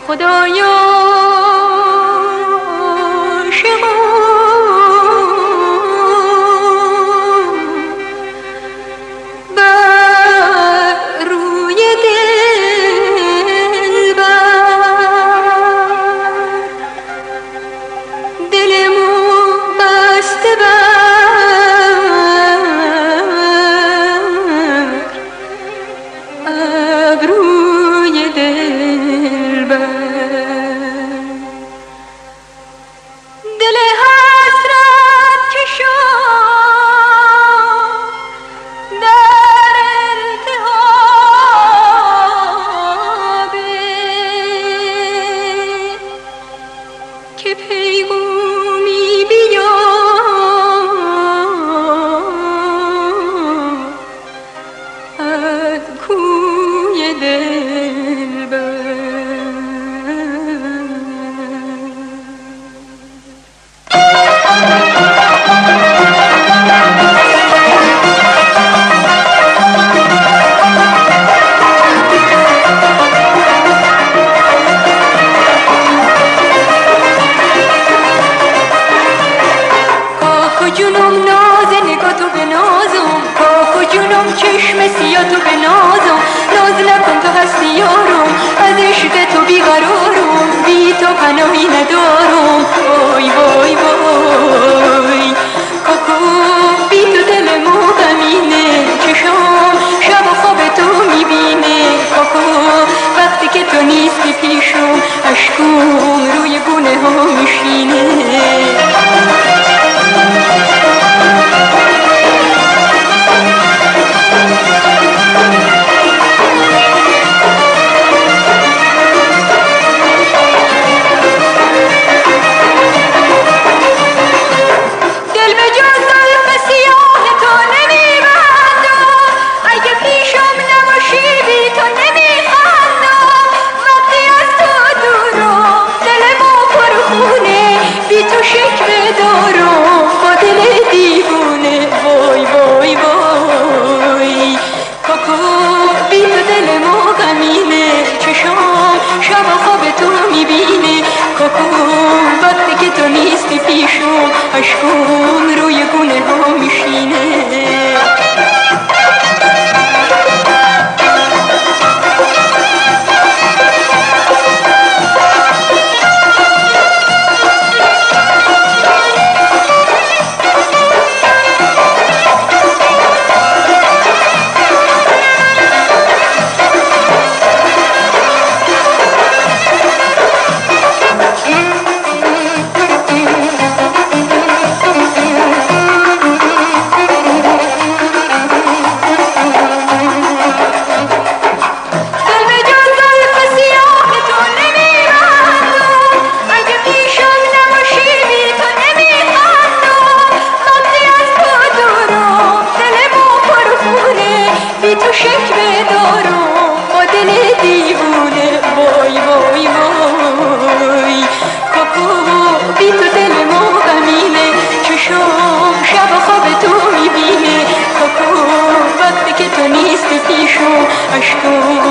خدایا چشم سیاه تو به نازم، ناز نکن تو هستی یارم، از عشق تو بیقرارم، بی تو پناهی ندارم. وای وای وای کاکو بی تو دل مو غمینه، چشام شب و خواب تو میبینه. کاکو وقتی که تو نیستی پیشم، اشکم روی گونه ها میشینه. اشکم روی گونه ها میشینه. اشکم